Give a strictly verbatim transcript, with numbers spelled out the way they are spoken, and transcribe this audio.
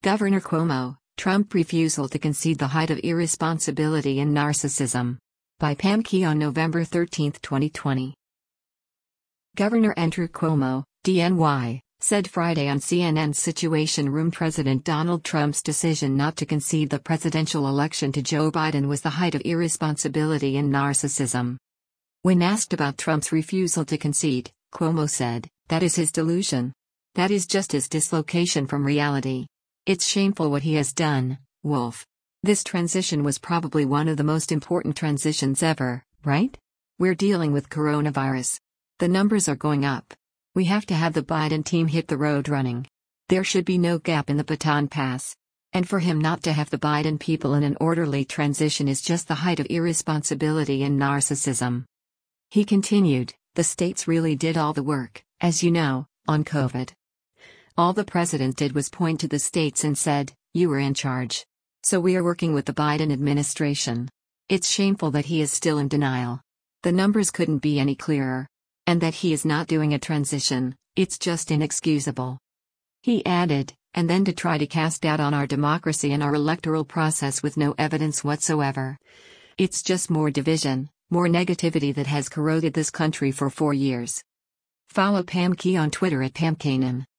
Governor Cuomo, Trump refusal to concede the height of irresponsibility and narcissism. By Pam Key on November thirteenth, twenty twenty. Governor Andrew Cuomo, D N Y, said Friday on C N N's Situation Room President Donald Trump's decision not to concede the presidential election to Joe Biden was the height of irresponsibility and narcissism. When asked about Trump's refusal to concede, Cuomo said, "That is his delusion. That is just his dislocation from reality. It's shameful what he has done, Wolf. This transition was probably one of the most important transitions ever, right? We're dealing with coronavirus. The numbers are going up. We have to have the Biden team hit the road running. There should be no gap in the baton pass. And for him not to have the Biden people in an orderly transition is just the height of irresponsibility and narcissism." He continued, "The states really did all the work, as you know, on COVID. All the president did was point to the states and said, 'You were in charge.' So we are working with the Biden administration. It's shameful that he is still in denial. The numbers couldn't be any clearer. And that he is not doing a transition, it's just inexcusable." He added, "And then to try to cast doubt on our democracy and our electoral process with no evidence whatsoever. It's just more division, more negativity that has corroded this country for four years. Follow Pam Key on Twitter at Pam Kanan.